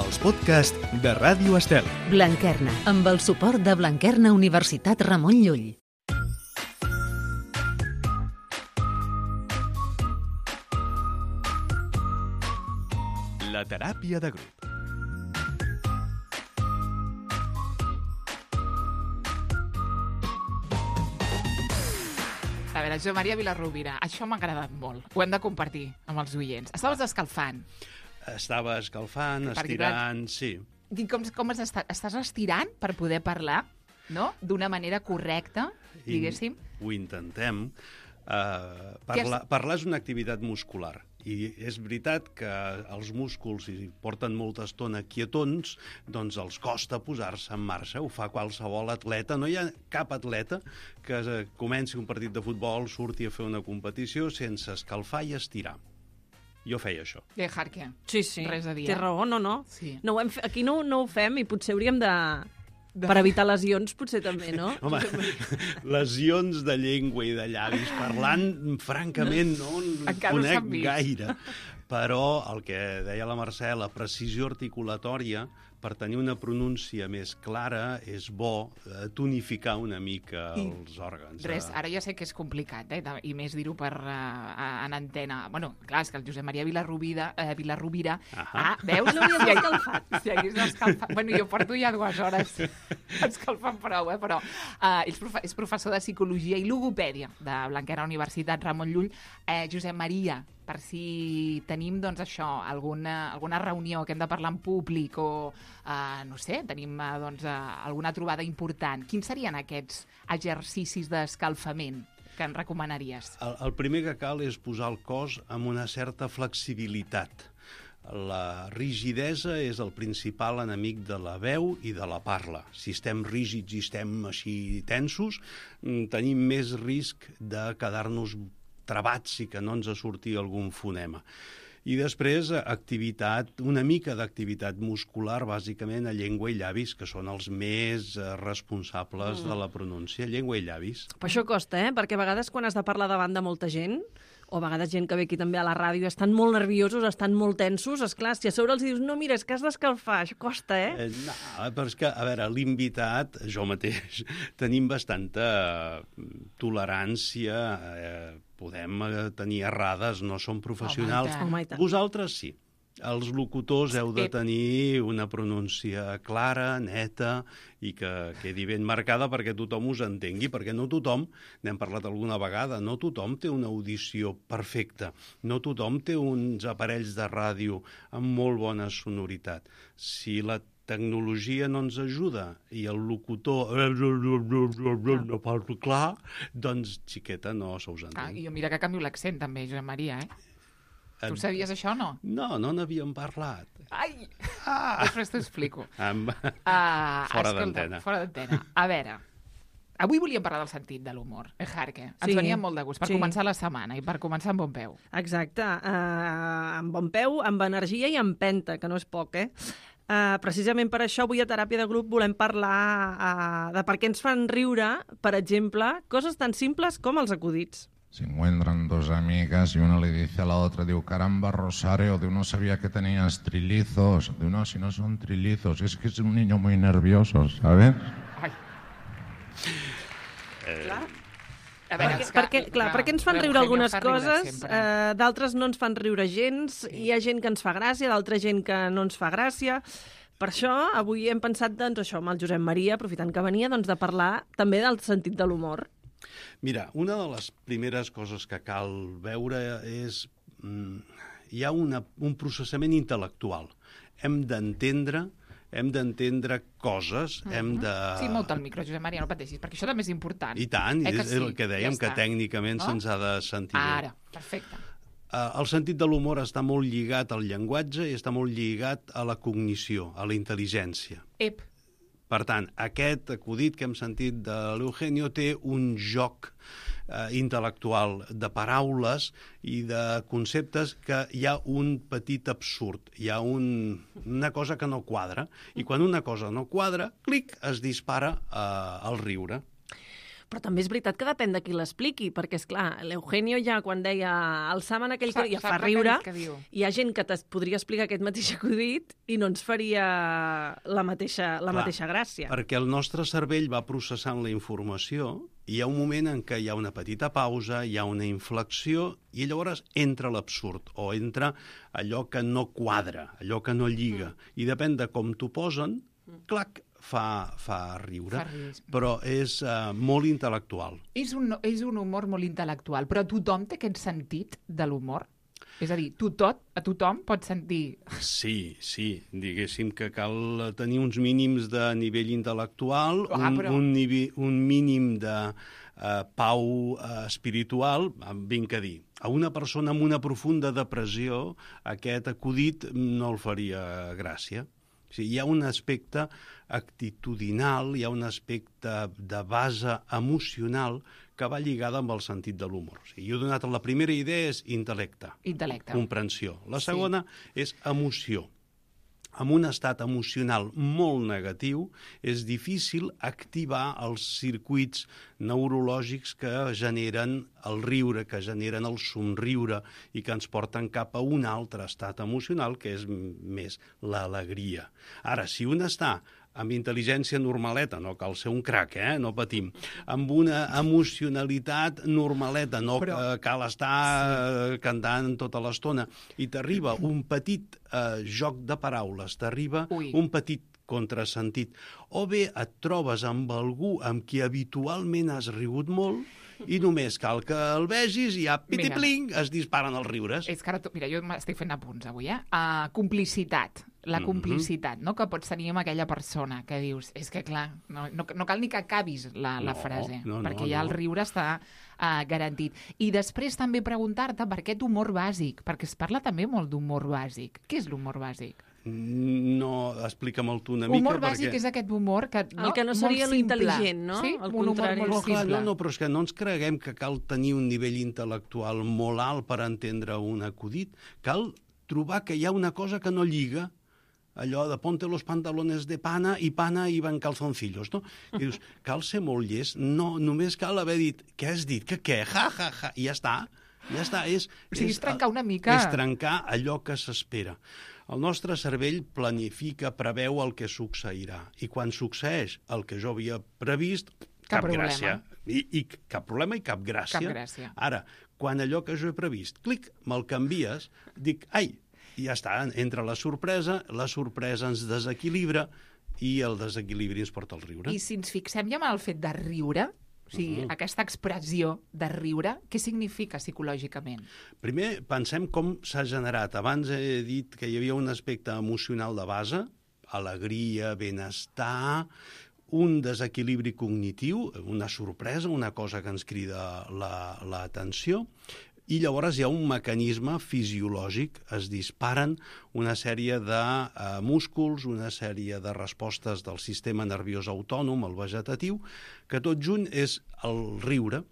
els podcasts de Ràdio Estel. Blanquerna, amb el suport de Blanquerna Universitat Ramon Llull. La teràpia de grup. A veure, Josep Maria Vilarrovira, això m'ha agradat molt. Ho hem de compartir amb els oients. Estaves escalfant. Estava escalfant, estirant, sí. Com estàs estirant per poder parlar, no? D'una manera correcta, diguéssim? Ho intentem. Parlar és una activitat muscular. I és veritat que els músculs, si porten molta estona quietons, doncs els costa posar-se en marxa. Ho fa qualsevol atleta. No hi ha cap atleta que comenci un partit de futbol, surti a fer una competició sense escalfar i estirar. Jo feia això. Jarque. Sí. Res a dir. Té raó, no. Sí. No aquí no ho fem i potser hauríem de... Per evitar lesions, potser també, no? Home, lesions de llengua i de llavis, parlant, francament, no en conec gaire. Però el que deia la Mercè, la precisió articulatòria, per tenir una pronúncia més clara, és bo tonificar una mica els òrgans. Res, ara ja sé que és complicat, i més dir-ho en antena. Bueno, clar, és que el Josep Maria Vilarrovira... Veus? No havies escalfat. Si hagués escalfat... Bueno, jo porto ja 2 hores escalfant prou, però és professor de Psicologia i Logopèdia de Blanquerna Universitat Ramon Llull. Josep Maria, per si tenim, doncs, això, alguna reunió que hem de parlar en públic o, no sé, tenim, doncs, alguna trobada important, quins serien aquests exercicis d'escalfament que ens recomanaries? El primer que cal és posar el cos amb una certa flexibilitat. La rigidesa és el principal enemic de la veu i de la parla. Si estem rígids i estem així tensos, tenim més risc de quedar-nos trebats i que no ens surti algun fonema. I després, una mica d'activitat muscular, bàsicament a llengua i llavis, que són els més responsables de la pronúncia. Llengua i llavis. Però això costa, perquè a vegades quan has de parlar davant de molta gent, o a vegades gent que ve aquí també a la ràdio, estan molt nerviosos, estan molt tensos, esclar, si a sobre els dius, no, mira, és que has d'escalfar, això costa, No, però és que, a veure, l'invitat, jo mateix, tenim bastanta tolerància, podem tenir errades, no som professionals. Vosaltres sí. Els locutors heu de tenir una pronúncia clara, neta, i que quedi ben marcada perquè tothom us entengui, perquè no tothom, n'hem parlat alguna vegada, no tothom té una audició perfecta, no tothom té uns aparells de ràdio amb molt bona sonoritat. Si la tecnologia no ens ajuda i el locutor no parla clar, doncs, xiqueta, no se us entén. I jo mira que canvio l'accent també, Josep Maria, Tu sabies això o no? No n'havíem parlat. Ai! Després t'ho explico. Fora d'antena. Fora d'antena. A veure, avui volíem parlar del sentit de l'humor, Jarque. Ens venia molt de gust per començar la setmana i per començar amb bon peu. Exacte. Amb bon peu, amb energia i amb empenta, que no és poc, Precisament per això avui a Teràpia de Grup volem parlar de per què ens fan riure, per exemple, coses tan simples com els acudits. Se encuentran dos amigas y una le dice a la otra, digo, caramba, Rosario, de uno sabía que tenías trillizos, de uno si no son trillizos, es que es un niño muy nervioso, ¿sabes? Per què ens fan riure algunes coses, d'altres no ens fan riure gens, hi ha gent que ens fa gràcia, d'altra gent que no ens fa gràcia. Per això avui hem pensat, doncs, això, amb el Josep Maria, aprofitant que venia, doncs, de parlar també del sentit de l'humor. Mira, una de les primeres coses que cal veure és... hi ha un processament intel·lectual. Hem d'entendre coses, hem de... Sí, molt al micro, Josep Maria, no pateixis, perquè això també és important. I tant, és el que dèiem, que tècnicament se'ns ha de sentir bé. Ara, perfecte. El sentit de l'humor està molt lligat al llenguatge i està molt lligat a la cognició, a la intel·ligència. Per tant, aquest acudit que hem sentit de l'Eugenio té un joc intel·lectual de paraules i de conceptes que hi ha un petit absurd, hi ha una cosa que no quadra, i quan una cosa no quadra, clic, es dispara el riure. Però també és veritat que depèn de qui l'expliqui, perquè, és clar, l'Eugenio ja quan deia alçaven aquell que ja fa riure, hi ha gent que podria explicar aquest mateix acudit i no ens faria la mateixa gràcia. Perquè el nostre cervell va processant la informació i hi ha un moment en què hi ha una petita pausa, hi ha una inflexió i llavors entra l'absurd o entra allò que no quadra, allò que no lliga. I depèn de com t'ho posen, clac, fa riure. Però és molt intel·lectual. És un humor molt intel·lectual, però tothom té aquest sentit de l'humor? És a dir, a tothom pot sentir... Sí, diguéssim que cal tenir uns mínims de nivell intel·lectual, un mínim de pau espiritual, vinc a dir. A una persona amb una profunda depressió, aquest acudit no el faria gràcia. O sigui, hi ha un aspecte actitudinal, hi ha un aspecte de base emocional que va lligada amb el sentit de l'humor. O sigui, jo he donat la primera idea és intel·lecte, comprensió. La segona és emoció. En un estat emocional molt negatiu és difícil activar els circuits neurològics que generen el riure, que generen el somriure i que ens porten cap a un altre estat emocional que és més l'alegria. Ara, si un està amb intel·ligència normaleta, no cal ser un crac, no patim, amb una emocionalitat normaleta, no cal estar cantant tota l'estona, i t'arriba un petit joc de paraules, t'arriba un petit contrasentit, o bé et trobes amb algú amb qui habitualment has rigut molt, i només cal que el vegis i ja piti-pling es disparen els riures. És que ara, mira, jo m'estic fent apunts avui, complicitat. La complicitat, no?, que pots tenir amb aquella persona, que dius, és que clar, no cal ni que acabis la frase, perquè ja el riure està garantit. I després també preguntar-te per aquest humor bàsic, perquè es parla també molt d'humor bàsic. Què és l'humor bàsic? No, explica'm-el tu una mica. Humor bàsic és aquest humor que... El que no seria l'intel·ligent, no? Sí, un humor molt simple. No, però és que no ens creguem que cal tenir un nivell intel·lectual molt alt per entendre un acudit. Cal trobar que hi ha una cosa que no lliga, allò de ponte los pantalones de pana i van calzoncillos, no? I dius, cal ser molt llest? No, només cal haver dit, què has dit? Que què? Ja, i ja està. Ja està. És trencar una mica... És trencar allò que s'espera. El nostre cervell planifica, preveu el que succeirà. I quan succeeix el que jo havia previst, cap gràcia. I cap problema i cap gràcia. Cap gràcia. Ara, quan allò que jo he previst, clic, me'l canvies, dic, ai, i ja està, entra la sorpresa ens desequilibra i el desequilibri ens porta al riure. I si ens fixem ja en el fet de riure, o sigui, aquesta expressió de riure, què significa psicològicament? Primer, pensem com s'ha generat. Abans he dit que hi havia un aspecte emocional de base, alegria, benestar, un desequilibri cognitiu, una sorpresa, una cosa que ens crida l'atenció, i llavors hi ha un mecanisme fisiològic, es disparen una sèrie de músculs, una sèrie de respostes del sistema nerviós autònom, el vegetatiu, que tot junt és el riure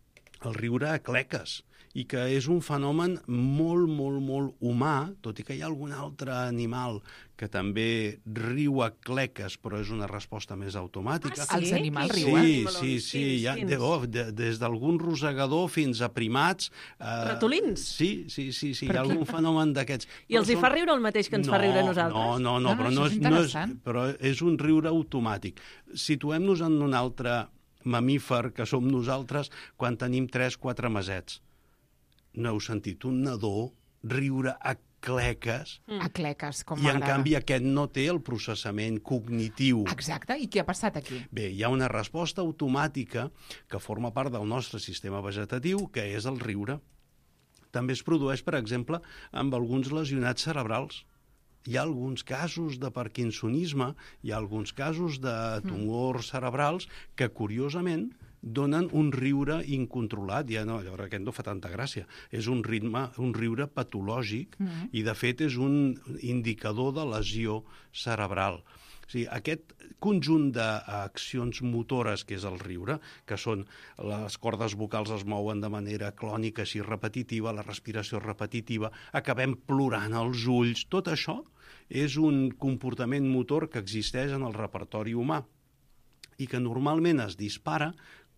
a cleques, i que és un fenomen molt, molt, molt humà, tot i que hi ha algun altre animal que també riu a cleques, però és una resposta més automàtica. Els animals riuen? Sí. Des d'algun rosegador fins a primats. Ratolins? Sí, hi ha algun fenomen d'aquests. I els hi fa riure el mateix que ens fa riure a nosaltres? No, però és un riure automàtic. Situem-nos en un altre mamífer que som nosaltres quan tenim 3-4 mesets. No heu sentit un nadó riure a cleques? A cleques, com m'agrada. I en canvi aquest no té el processament cognitiu. Exacte, i què ha passat aquí? Bé, hi ha una resposta automàtica que forma part del nostre sistema vegetatiu, que és el riure. També es produeix, per exemple, amb alguns lesionats cerebrals. Hi ha alguns casos de parkinsonisme, hi ha alguns casos de tumors cerebrals que, curiosament, donen un riure incontrolat. Llavors aquest no fa tanta gràcia. És un riure patològic i, de fet, és un indicador de lesió cerebral. O sigui, aquest conjunt d'accions motores que és el riure, que són les cordes vocals es mouen de manera clònica, així repetitiva, la respiració repetitiva, acabem plorant els ulls, tot això és un comportament motor que existeix en el repertori humà i que normalment es dispara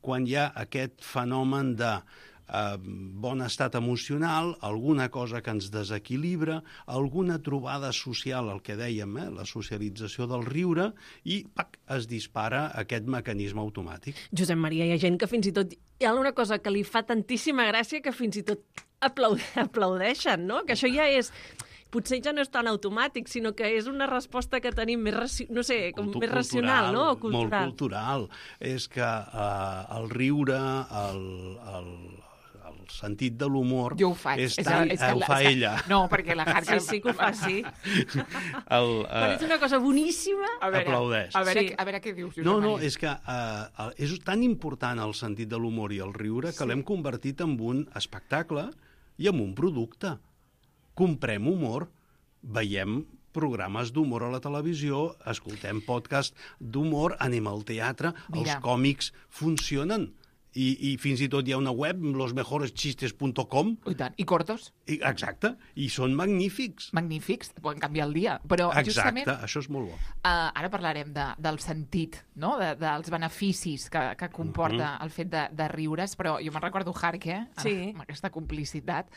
quan hi ha aquest fenomen de bon estat emocional, alguna cosa que ens desequilibra, alguna trobada social, el que dèiem, la socialització del riure, i es dispara aquest mecanisme automàtic. Josep Maria, hi ha gent que fins i tot hi ha una cosa que li fa tantíssima gràcia que fins i tot aplaudeixen, no? Que això ja és... Potser ja no és tan automàtic, sinó que és una resposta que tenim més, més racional, no? O cultural. Molt cultural. És que el riure, el sentit de l'humor... Jo ho faig. Ho fa ella. No, perquè la Harker... Sí que ho fa, sí. Quan és una cosa boníssima... Aplaudeix. A veure què dius, Josep Maria. No, és que és tan important el sentit de l'humor i el riure que l'hem convertit en un espectacle i en un producte. Comprem humor, veiem programes d'humor a la televisió, escoltem podcast d'humor, anem al teatre, els còmics funcionen. I fins i tot hi ha una web, losmejoreschistes.com. I tant. I cortos. Exacte. I són magnífics. Magnífics. Poden canviar el dia. Però exacte, això és molt bo. Ara parlarem del sentit, no? Dels beneficis que comporta el fet de riure's, però jo me'n recordo Harker, amb aquesta complicitat,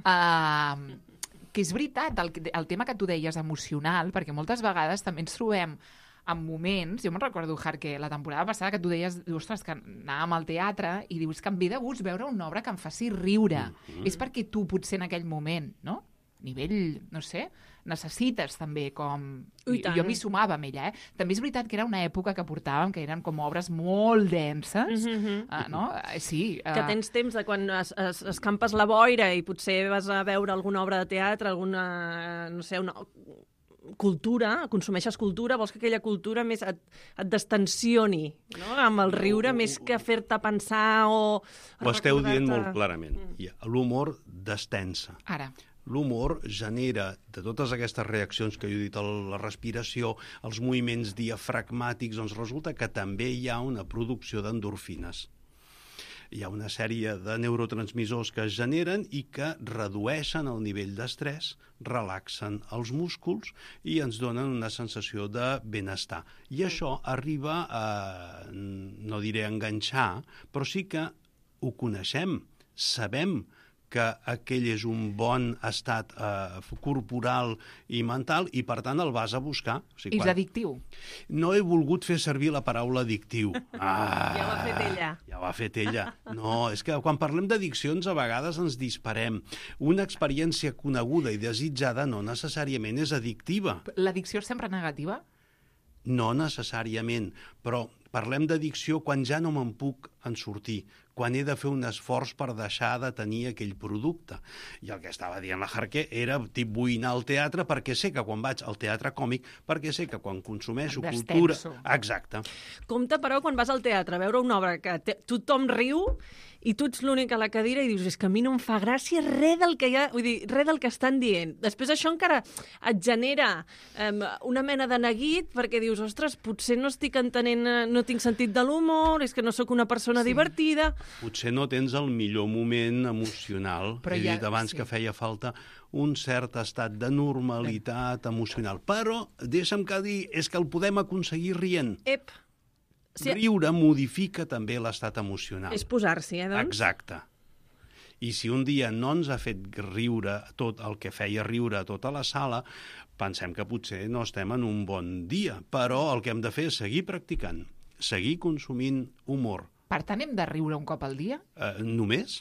que és veritat, el tema que tu deies emocional, perquè moltes vegades també ens trobem en moments, jo me'n recordo, Harker, la temporada passada que tu deies, ostres, que anàvem al teatre i dius que em ve de gust veure una obra que em faci riure. És perquè tu potser en aquell moment, no? A nivell, no sé, necessites també com... Jo m'hi sumava amb ella, També és veritat que era una època que portàvem, que eren com obres molt denses, no? Sí. Que tens temps de quan escampes la boira i potser vas a veure alguna obra de teatre, alguna, no sé, una... cultura, consumeixes cultura, vols que aquella cultura més et destensioni, no? Amb el riure, més que fer-te pensar o... Ho esteu dient molt clarament. L'humor destensa. Ara. L'humor genera, de totes aquestes reaccions que jo he dit, la respiració, els moviments diafragmàtics, doncs resulta que també hi ha una producció d'endorfines. Hi ha una sèrie de neurotransmissors que es generen i que redueixen el nivell d'estrès, relaxen els músculs i ens donen una sensació de benestar. I això arriba a, no diré enganxar, però sí que ho coneixem, sabem que aquell és un bon estat corporal i mental i, per tant, el vas a buscar. O sigui, és addictiu. No he volgut fer servir la paraula addictiu. Ja ho ha fet ella. Ja ho ha fet ella. No, és que quan parlem d'addiccions a vegades ens disparem. Una experiència coneguda i desitjada no necessàriament és addictiva. L'addicció és sempre negativa? No necessàriament, però parlem d'addicció quan ja no me'n puc en sortir, quan he de fer un esforç per deixar de tenir aquell producte. I el que estava dient la Harker era, vull anar al teatre perquè sé que quan vaig al teatre còmic, perquè sé que quan consumeixo cultura... Exacte. Compte, però, quan vas al teatre a veure una obra que tothom riu i tu ets l'únic a la cadira i dius, és que a mi no em fa gràcia res del que hi ha, vull dir, res del que estan dient. Després això encara et genera una mena de neguit perquè dius, ostres, potser no estic entenent, no tinc sentit de l'humor, és que no sóc una persona divertida. Potser no tens el millor moment emocional. He dit abans que feia falta un cert estat de normalitat emocional. Però, deixa'm que dir, és que el podem aconseguir rient. Riure modifica també l'estat emocional. És posar-s'hi, doncs? Exacte. I si un dia no ens ha fet riure tot el que feia riure a tota la sala, pensem que potser no estem en un bon dia. Però el que hem de fer és seguir practicant, seguir consumint humor. Per tant, hem de riure un cop al dia? Només?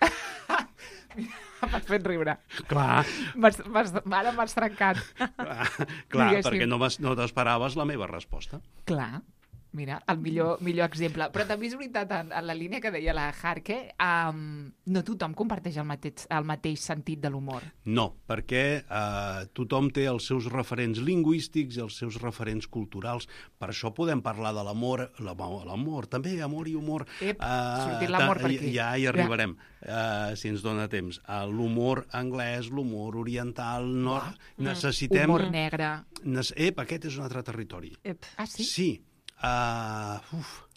M'has fet riure. Clar. Ara m'has trencat. Clar, perquè no t'esperaves la meva resposta. Clar. Mira, el millor exemple. Però també és veritat, en la línia que deia la Harker, no tothom comparteix el mateix sentit de l'humor. No, perquè tothom té els seus referents lingüístics i els seus referents culturals. Per això podem parlar de l'amor, també amor i humor. Sortir l'amor per aquí. Ja hi arribarem, si ens dona temps. L'humor anglès, l'humor oriental, necessitem... Humor negre. Aquest és un altre territori. Ah, sí? Sí.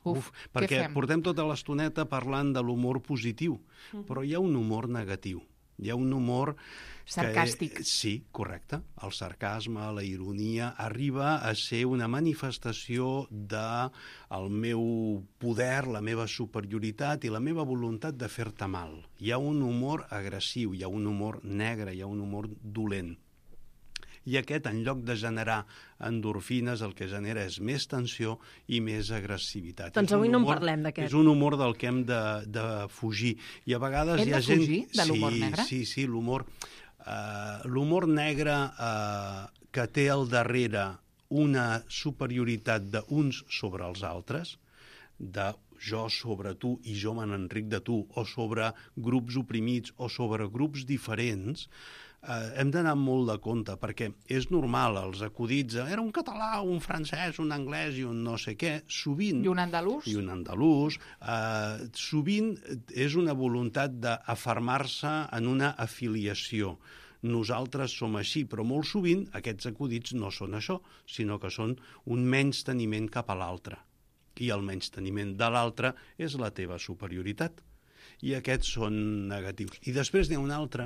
Perquè portem tota l'estoneta parlant de l'humor positiu, però hi ha un humor negatiu. Hi ha un humor... Sarcàstic. Sí, correcte. El sarcasme, la ironia, arriba a ser una manifestació del meu poder, la meva superioritat i la meva voluntat de fer-te mal. Hi ha un humor agressiu, hi ha un humor negre, hi ha un humor dolent. I aquest, en lloc de generar endorfines, el que genera és més tensió i més agressivitat. Doncs avui no en parlem d'aquest. És un humor del que hem de fugir. I a vegades hi ha gent... Hem de fugir de l'humor negre? Sí, l'humor... L'humor negre que té al darrere una superioritat d'uns sobre els altres, de jo sobre tu i jo me n'enric de tu, o sobre grups oprimits o sobre grups diferents, hem d'anar molt de compte, perquè és normal, els acudits, era un català, un francès, un anglès i un no sé què, sovint... I un andalús. I un andalús. Sovint és una voluntat d'afermar-se en una afiliació. Nosaltres som així, però molt sovint aquests acudits no són això, sinó que són un menysteniment cap a l'altre. I el menysteniment de l'altre és la teva superioritat. I aquests són negatius. I després n'hi ha un altre,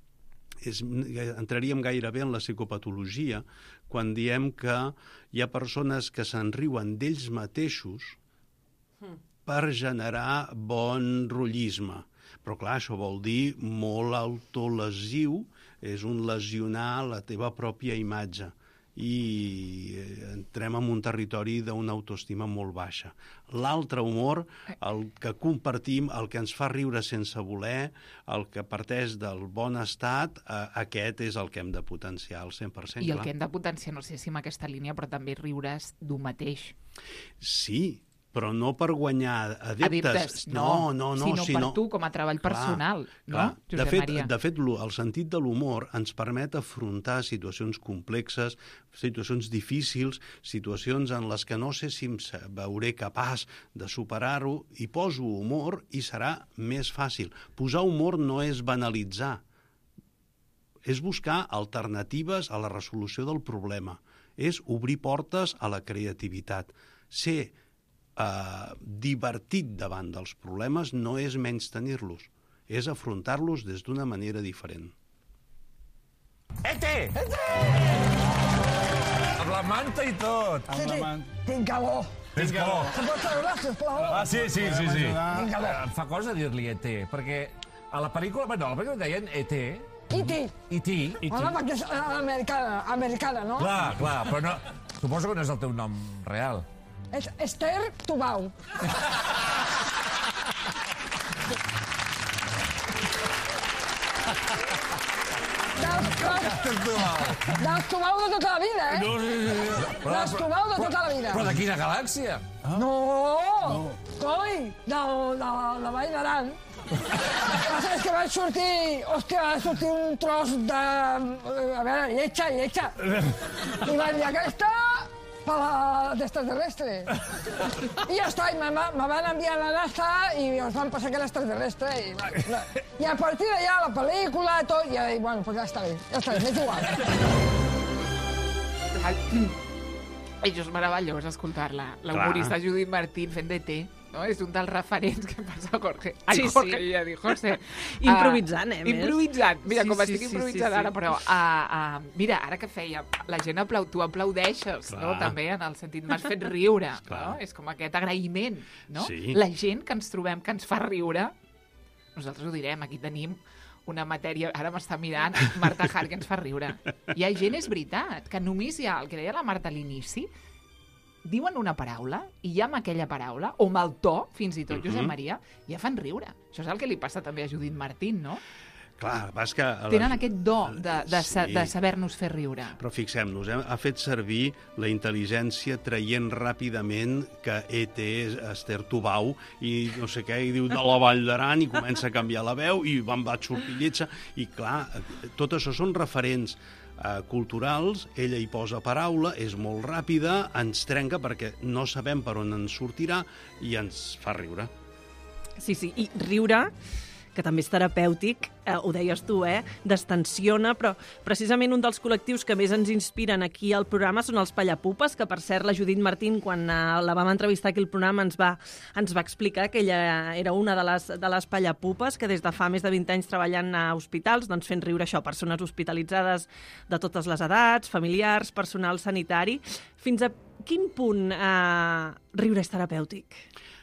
entraríem gairebé en la psicopatologia, quan diem que hi ha persones que se'n riuen d'ells mateixos per generar bon rotllisme. Però clar, això vol dir molt autolesiu, és un lesionar la teva pròpia imatge. I entrem en un territori d'una autoestima molt baixa. L'altre humor, el que compartim, el que ens fa riure sense voler, el que parteix del bon estat, aquest és el que hem de potenciar al 100%. I el que hem de potenciar, no sé si en aquesta línia, però també riure's d'un mateix. Sí, però no per guanyar adeptes. No, sinó per tu, com a treball personal. Clar. No, Josep Maria? De fet, el sentit de l'humor ens permet afrontar situacions complexes, situacions difícils, situacions en les que no sé si em veuré capaç de superar-ho, i poso humor i serà més fàcil. Posar humor no és banalitzar, és buscar alternatives a la resolució del problema, és obrir portes a la creativitat. Ser divertit davant dels problemes no és menystenir-los, és afrontar-los des d'una manera diferent. ET! Amb la manta i tot. Tinc calor. Tens calor. Se pot treure, sisplau? Sí. Tinc calor. Em fa cosa dir-li ET, perquè a la pel·lícula... Bueno, a la pel·lícula deien ET. E.T. Home, perquè és americana, no? Clar, però no... Suposo que no és el teu nom real. És Esther Tubau. Dels Tubau de tota la vida, eh? Dels Tubau de tota la vida. Però de quina galàxia? No! Coi, de la Vall d'Aran. És que vaig sortir... Hòstia, va sortir un tros de... A veure, lletja. I vaig dir, aquesta... per l'extraterrestre. I ja està, i me van enviar a la NASA i ens van passar que l'extraterrestre. I a partir d'allà, la pel·lícula, tot, i bueno, pues ja està bé, m'és igual. Això és meravellós, escoltar-la. L'humorista Judit Martín fent d'ET. No? És un dels referents que passa a Jorge. Ai, Jorge, ja dic, José. Improvisant, Improvisant. Mira, com estic improvisant ara, però... Mira, ara que feia, la gent tu aplaudeixes, no? També en el sentit, m'has fet riure, no? És com aquest agraïment, no? Sí. La gent que ens trobem, que ens fa riure, nosaltres ho direm, aquí tenim una matèria, ara m'està mirant, Marta Hart, que ens fa riure. Hi ha gent, és veritat, que només hi ha, el que deia la Marta a l'inici, diuen una paraula i ja amb aquella paraula, o amb el to, fins i tot, Josep Maria, ja fan riure. Això és el que li passa també a Judit Martín, no? Clar, vas que... Tenen aquest do de saber-nos fer riure. Però fixem-nos, ha fet servir la intel·ligència traient ràpidament que ET és Esther Tubau i no sé què, i diu de la Vall d'Aran i comença a canviar la veu i va sortir lletja. I clar, tot això són referents culturals, ella hi posa paraula, és molt ràpida, ens trenca perquè no sabem per on ens sortirà i ens fa riure. Sí, i riure, que també és terapèutic, ho deies tu, destensiona, però precisament un dels col·lectius que més ens inspiren aquí al programa són els Pallapupes, que per cert la Judit Martín, quan la vam entrevistar aquí al programa, ens va explicar que ella era una de les Pallapupes, que des de fa més de 20 anys treballant a hospitals, doncs fent riure això, persones hospitalitzades de totes les edats, familiars, personal sanitari. Fins a quin punt riure és terapèutic?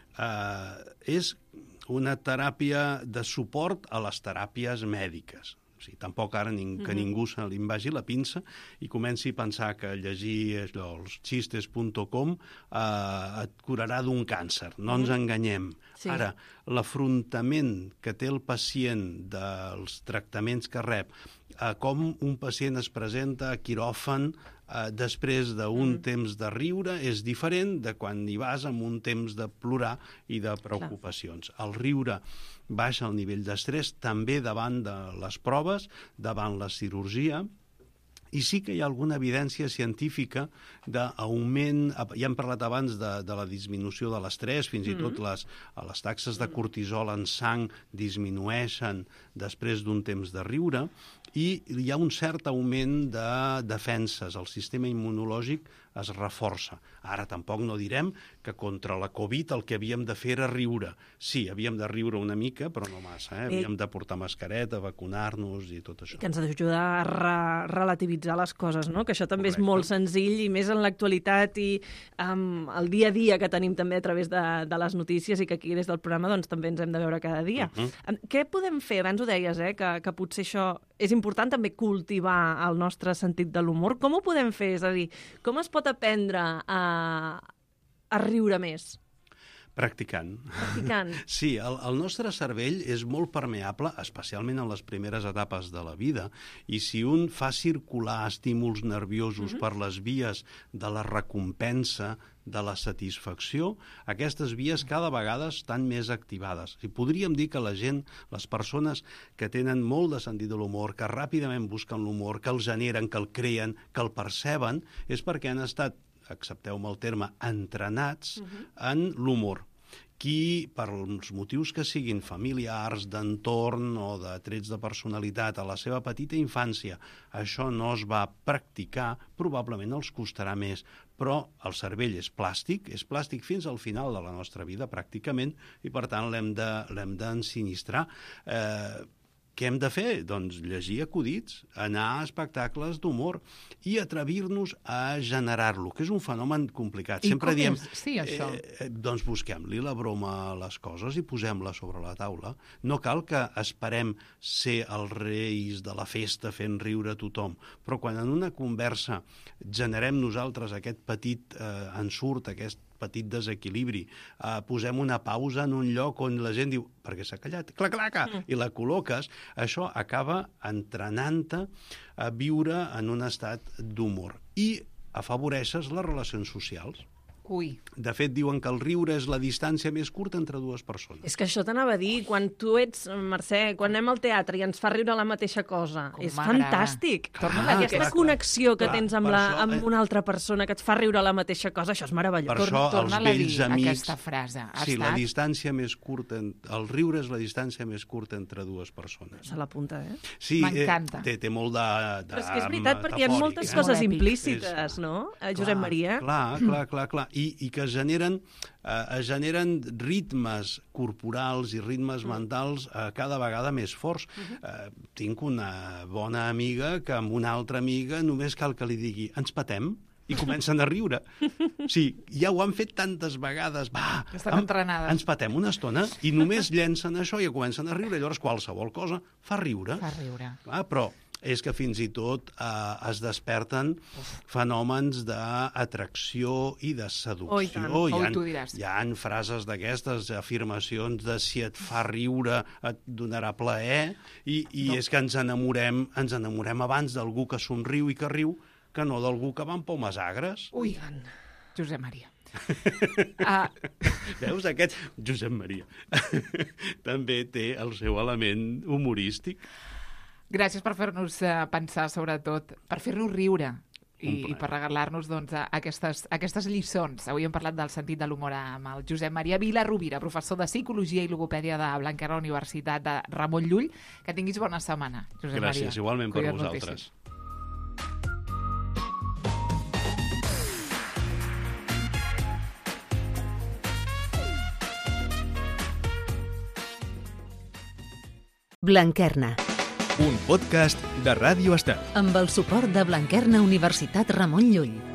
És una teràpia de suport a les teràpies mèdiques. O sigui, tampoc ara que ningú se li vagi la pinça i comenci a pensar que llegir els xistes.com et curarà d'un càncer. No ens enganyem. Sí. Ara, l'afrontament que té el pacient dels tractaments que rep, com un pacient es presenta a quiròfan després d'un temps de riure és diferent de quan hi vas amb un temps de plorar i de preocupacions. El riure baixa el nivell d'estrès també davant de les proves, davant la cirurgia, i sí que hi ha alguna evidència científica d'augment, ja hem parlat abans de la disminució de l'estrès, fins i tot les taxes de cortisol en sang disminueixen després d'un temps de riure, i hi ha un cert augment de defenses. El sistema immunològic es reforça. Ara tampoc no direm que contra la Covid el que havíem de fer era riure. Sí, havíem de riure una mica, però no massa. Havíem de portar mascareta, vacunar-nos i tot això. I que ens ha d'ajudar a relativitzar les coses, no? Que això també és molt senzill i més en l'actualitat i el dia a dia que tenim també a través de les notícies i que aquí des del programa doncs, també ens hem de veure cada dia. Què podem fer? Abans ho deies, que potser això és important també cultivar el nostre sentit de l'humor. Com ho podem fer? És a dir, com es pot aprendre a riure més? Practicant. Sí, el nostre cervell és molt permeable, especialment en les primeres etapes de la vida, i si un fa circular estímuls nerviosos per les vies de la recompensa, de la satisfacció, aquestes vies cada vegada estan més activades. I podríem dir que la gent, les persones que tenen molt de sentit de l'humor, que ràpidament busquen l'humor, que el generen, que el creen, que el perceben, és perquè han estat, accepteu-me el terme, entrenats en l'humor. Qui, per els motius que siguin familiars, d'entorn o de trets de personalitat a la seva petita infància, això no es va practicar, probablement els costarà més. Però el cervell és plàstic fins al final de la nostra vida, pràcticament, i per tant l'hem d'ensinistrar. Què hem de fer? Doncs llegir acudits, anar a espectacles d'humor i atrevir-nos a generar-lo, que és un fenomen complicat. Sempre diem, doncs busquem-li la broma a les coses i posem-la sobre la taula. No cal que esperem ser els reis de la festa fent riure a tothom, però quan en una conversa generem nosaltres aquest petit ensurt, aquest petit desequilibri, posem una pausa en un lloc on la gent diu perquè s'ha callat, clac-claca, i la col·loques, això acaba entrenant-te a viure en un estat d'humor i afavoreixes les relacions socials. De fet, diuen que el riure és la distància més curta entre dues persones. És que això t'anava a dir, quan tu ets, Mercè, quan anem al teatre i ens fa riure la mateixa cosa, és fantàstic. Aquesta connexió que tens amb una altra persona que et fa riure la mateixa cosa, això és meravellós. Per això els vells amics... aquesta frase. Sí, la distància més curta, el riure és la distància més curta entre dues persones. Se l'apunta, Sí, m'encanta. Té molt de... Però és que és veritat, perquè hi ha moltes coses implícites, no? Josep Maria? Clar. I que es generen ritmes corporals i ritmes mentals cada vegada més forts. Tinc una bona amiga que amb una altra amiga només cal que li digui ens patem i comencen a riure. Sí, ja ho han fet tantes vegades. Estan entrenades. Ens patem una estona i només llencen això i ja comencen a riure. Llavors qualsevol cosa fa riure. Però és que fins i tot es desperten fenòmens d'atracció i de seducció. Hi ha frases d'aquestes, afirmacions de si et fa riure et donarà plaer, i és que ens enamorem abans d'algú que somriu i que riu que no d'algú que va amb pomes agres. Josep Maria. Veus, aquest Josep Maria també té el seu element humorístic. Gràcies per fer-nos pensar, sobretot, per fer-nos riure. i per regalar-nos doncs, aquestes lliçons. Avui hem parlat del sentit de l'humor amb el Josep Maria Vila-Rovira, professor de Psicologia i Logopèdia de Blanquerna Universitat de Ramon Llull. Que tinguis bona setmana, Josep Maria. Gràcies, igualment per vosaltres. Blanquerna. Un podcast de Ràdio Estel. Amb el suport de Blanquerna Universitat Ramon Llull.